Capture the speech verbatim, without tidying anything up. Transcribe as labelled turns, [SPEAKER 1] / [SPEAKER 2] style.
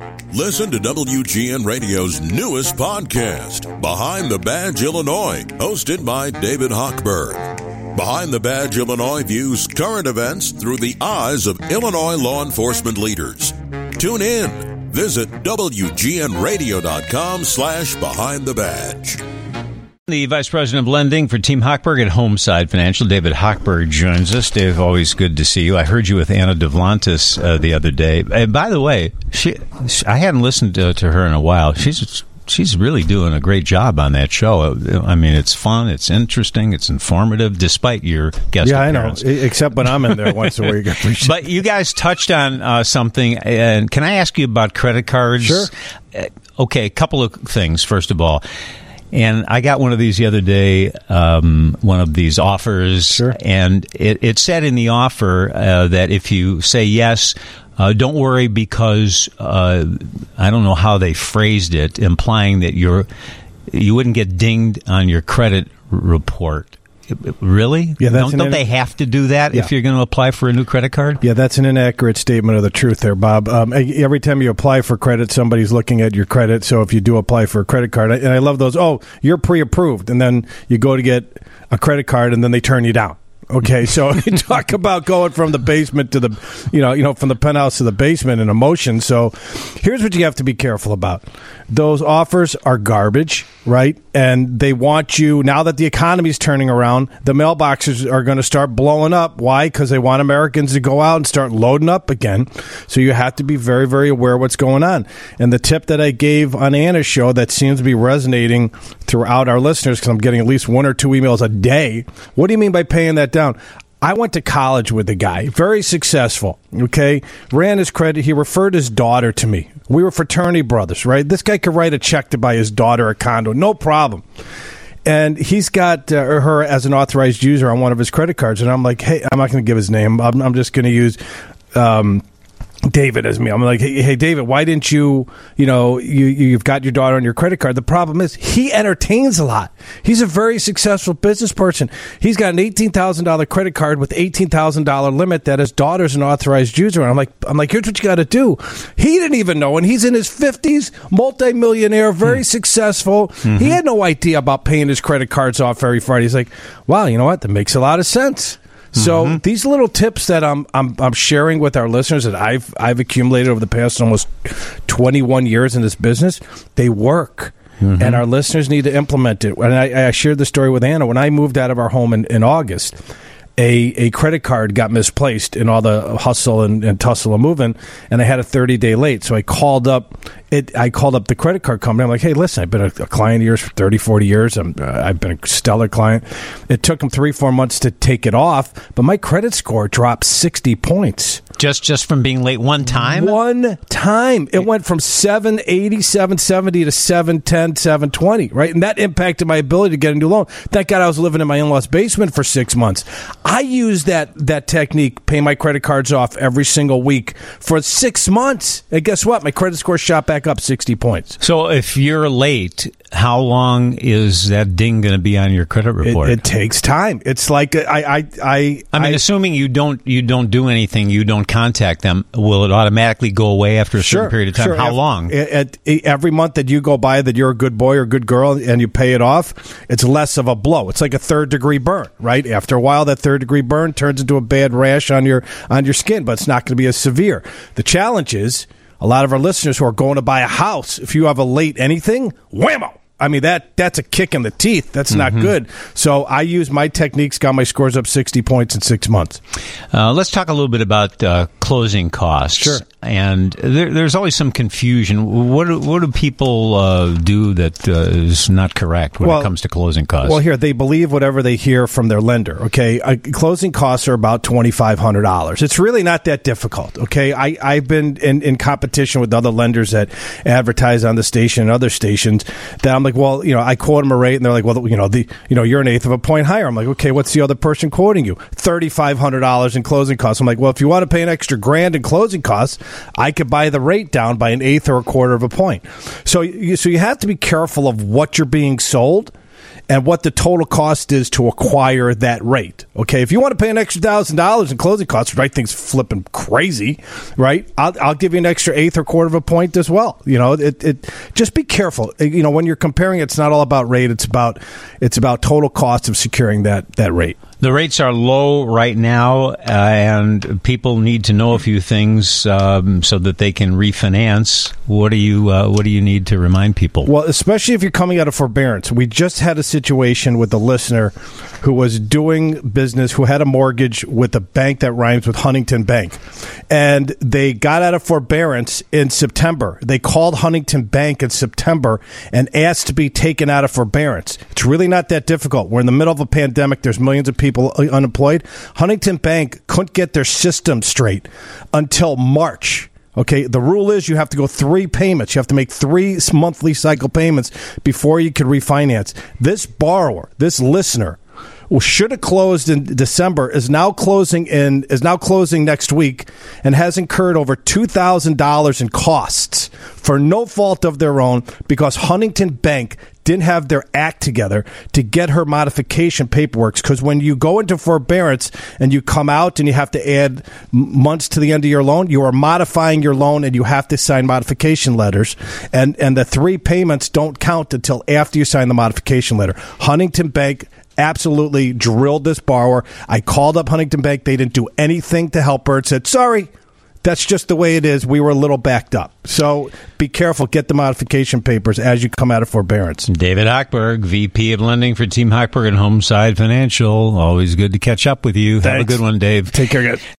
[SPEAKER 1] Listen to W G N Radio's newest podcast, Behind the Badge Illinois, hosted by David Hochberg. Behind the Badge Illinois views current events through the eyes of Illinois law enforcement leaders. Tune in. Visit W G N radio dot com slash behind the badge.
[SPEAKER 2] The Vice President of Lending for Team Hochberg at Homeside Financial, David Hochberg, joins us. Dave, always good to see you. I heard you with Anna Devlantis uh, the other day. And by the way, she, I hadn't listened to, to her in a while. She's she's really doing a great job on that show. I mean, it's fun, it's interesting, it's informative, despite your guest
[SPEAKER 3] yeah,
[SPEAKER 2] appearance.
[SPEAKER 3] I know, except when I'm in there once a week.
[SPEAKER 2] But you guys touched on uh, something, and can I ask you about credit cards?
[SPEAKER 3] Sure.
[SPEAKER 2] Uh, okay, a couple of things, first of all. And I got one of these the other day, um, one of these offers,
[SPEAKER 3] sure.
[SPEAKER 2] and it, it said in the offer uh, that if you say yes, uh, don't worry because uh, I don't know how they phrased it, implying that you're you wouldn't get dinged on your credit report. Really?
[SPEAKER 3] Yeah, that's
[SPEAKER 2] don't don't
[SPEAKER 3] in-
[SPEAKER 2] they have to do that
[SPEAKER 3] yeah.
[SPEAKER 2] if you're going to apply for a new credit card?
[SPEAKER 3] Yeah, that's an inaccurate statement of the truth there, Bob. Um, every time you apply for credit, somebody's looking at your credit. So if you do apply for a credit card, and I love those, oh, you're pre-approved, and then you go to get a credit card, and then they turn you down. Okay, so you talk about going from the basement to the, you know, you know, from the penthouse to the basement in emotion. So here's what you have to be careful about. Those offers are garbage, right? And they want you, now that the economy's turning around, the mailboxes are going to start blowing up. Why? Because they want Americans to go out and start loading up again. So you have to be very, very aware of what's going on. And the tip that I gave on Anna's show that seems to be resonating throughout our listeners, because I'm getting at least one or two emails a day. What do you mean by paying that down? I went to college with the guy, very successful, okay? Ran his credit. He referred his daughter to me. We were fraternity brothers, right? This guy could write a check to buy his daughter a condo, no problem. And he's got uh, her as an authorized user on one of his credit cards. And I'm like, hey, I'm not going to give his name. I'm, I'm just going to use um, David as me. I'm like, hey, hey, David, why didn't you, you know, you, you've got your daughter on your credit card. The problem is he entertains a lot. He's a very successful business person. He's got an eighteen thousand dollars credit card with eighteen thousand dollars limit that his daughter's an authorized user. And I'm like, I'm like, here's what you got to do. He didn't even know. And he's in his fifties, multimillionaire, very mm. successful. Mm-hmm. He had no idea about paying his credit cards off every Friday. He's like, wow, you know what? That makes a lot of sense. So mm-hmm. these little tips that I'm, I'm I'm sharing with our listeners that I've I've accumulated over the past almost twenty-one years in this business, they work. Mm-hmm. And our listeners need to implement it. And I, I shared the story with Anna. When I moved out of our home in, in August, a, a credit card got misplaced in all the hustle and, and tussle of moving, and I had a thirty-day late. So I called up it. I called up the credit card company. I'm like, hey, listen, I've been a, a client of yours for thirty, forty years. I'm, uh, I've been a stellar client. It took them three, four months to take it off, but my credit score dropped sixty points.
[SPEAKER 2] Just just from being late one time?
[SPEAKER 3] One time. It went from seven eighty, seven seventy to seven ten, seven twenty, right? And that impacted my ability to get a new loan. Thank God I was living in my in-laws' basement for six months. I used that, that technique, pay my credit cards off every single week for six months. And guess what? My credit score shot back up sixty points.
[SPEAKER 2] So if you're late, how long is that ding going to be on your credit report?
[SPEAKER 3] It, it takes time. It's like I, I, I.
[SPEAKER 2] I mean, I, assuming you don't, you don't do anything, you don't contact them. Will it automatically go away after a
[SPEAKER 3] sure,
[SPEAKER 2] certain period of time?
[SPEAKER 3] Sure.
[SPEAKER 2] How
[SPEAKER 3] At,
[SPEAKER 2] long?
[SPEAKER 3] At, at, every month that you go by that you're a good boy or good girl and you pay it off, it's less of a blow. It's like a third degree burn, right? After a while, that third degree burn turns into a bad rash on your on your skin, but it's not going to be as severe. The challenge is a lot of our listeners who are going to buy a house. If you have a late anything, whammo. I mean, that that's a kick in the teeth. That's mm-hmm. not good. So I use my techniques, got my scores up sixty points in six months.
[SPEAKER 2] Uh, let's talk a little bit about uh, closing costs.
[SPEAKER 3] Sure.
[SPEAKER 2] And there, there's always some confusion. What do, what do people uh, do that uh, is not correct when
[SPEAKER 3] well,
[SPEAKER 2] it comes to closing costs?
[SPEAKER 3] Well, here, they believe whatever they hear from their lender, okay? Uh, closing costs are about twenty-five hundred dollars. It's really not that difficult, okay? I, I've been in, in competition with other lenders that advertise on the station and other stations that I'm like, well, you know, I quote them a rate, and they're like, well, you know, the you know, you're an eighth of a point higher. I'm like, okay, what's the other person quoting you? thirty-five hundred dollars in closing costs. I'm like, well, if you want to pay an extra grand in closing costs, I could buy the rate down by an eighth or a quarter of a point. So you, so you have to be careful of what you're being sold. and what the total cost is to acquire that rate. Okay, if you want to pay an extra thousand dollars in closing costs, right, things flipping crazy, right? I'll, I'll give you an extra eighth or quarter of a point as well. You know, it, it just be careful. You know, when you're comparing, it's not all about rate. It's about it's about total cost of securing that that rate.
[SPEAKER 2] The rates are low right now, uh, and people need to know a few things um, so that they can refinance. What do you uh, What do you need to remind people?
[SPEAKER 3] Well, especially if you're coming out of forbearance. We just had a situation with a listener who was doing business, who had a mortgage with a bank that rhymes with Huntington Bank, and they got out of forbearance in September. They called Huntington Bank in September and asked to be taken out of forbearance. It's really not that difficult. We're in the middle of a pandemic. There's millions of people unemployed. Huntington Bank couldn't get their system straight until March. Okay, the rule is you have to go three payments. You have to make three monthly cycle payments before you can refinance. This borrower, this listener, well, should have closed in December, is now closing in is now closing next week, and has incurred over two thousand dollars in costs for no fault of their own, because Huntington Bank didn't have their act together to get her modification paperwork. Because when you go into forbearance and you come out and you have to add months to the end of your loan, you are modifying your loan and you have to sign modification letters. And, and the three payments don't count until after you sign the modification letter. Huntington Bank absolutely drilled this borrower. I called up Huntington Bank. They didn't do anything to help her. It said, sorry, that's just the way it is. We were a little backed up. So be careful. Get the modification papers as you come out of forbearance.
[SPEAKER 2] David Hochberg, V P of Lending for Team Hochberg and Homeside Financial. Always good to catch up with you.
[SPEAKER 3] Thanks.
[SPEAKER 2] Have a good one, Dave.
[SPEAKER 3] Take care, guys.